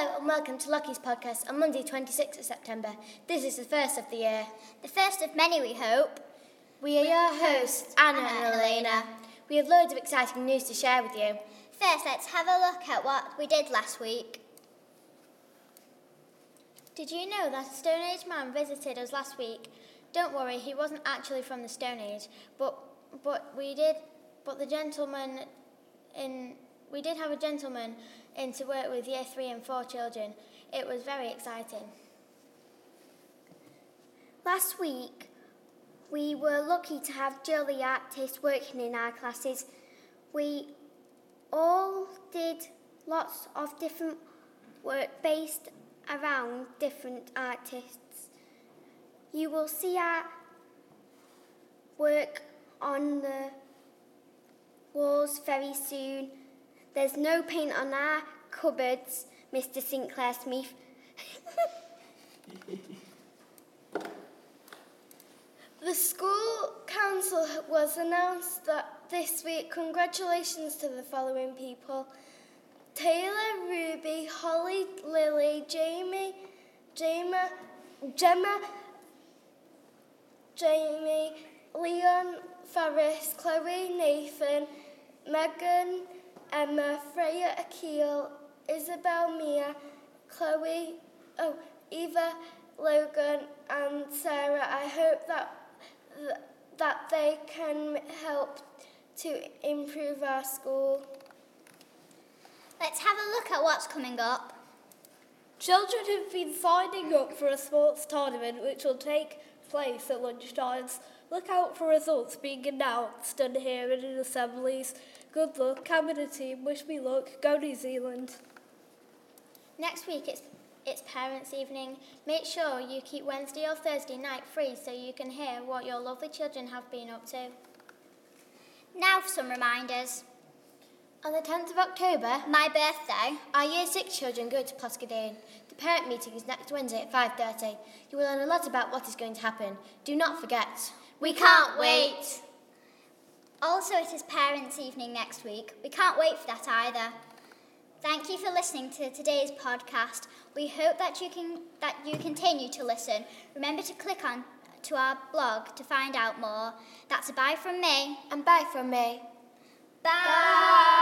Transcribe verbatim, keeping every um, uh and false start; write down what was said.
Hello and welcome to Lockie's podcast on Monday twenty-sixth of September. This is the first of the year. The first of many, we hope. We are your hosts, Anna, Anna and Elena. We have loads of exciting news to share with you. First, let's have a look at what we did last week. Did you know that a Stone Age man visited us last week? Don't worry, he wasn't actually from the Stone Age, but but we did. But the gentleman in we did have a gentleman in to work with year three and four children. It was very exciting. Last week, we were lucky to have Jill the artist working in our classes. We all did lots of different work based around different artists. You will see our work on the walls very soon. There's no paint on our cupboards, Mister Sinclair Smith. The school council was announced that this week. Congratulations to the following people: Taylor, Ruby, Holly, Lily, Jamie, Gemma, Gemma, Jamie, Leon, Forrest, Chloe, Nathan, Megan, Emma, Freya, Akil, Isabel, Mia, Chloe, oh, Eva, Logan, and Sarah. I hope that that they can help to improve our school. Let's have a look at what's coming up. Children have been signing up for a sports tournament which will take place at lunchtimes. Look out for results being announced and hearing in assemblies. Good luck, Cam and the team. Wish me luck. Go New Zealand. Next week it's it's parents' evening. Make sure you keep Wednesday or Thursday night free so you can hear what your lovely children have been up to. Now for some reminders. On the tenth of October, my birthday, our year six children go to Ploskadane. The parent meeting is next Wednesday at five thirty. You will learn a lot about what is going to happen. Do not forget. We can't wait. Also, it is parents' evening next week. We can't wait for that either. Thank you for listening to today's podcast. We hope that you can that you continue to listen. Remember to click on to our blog to find out more. That's a bye from me. And bye from me. Bye.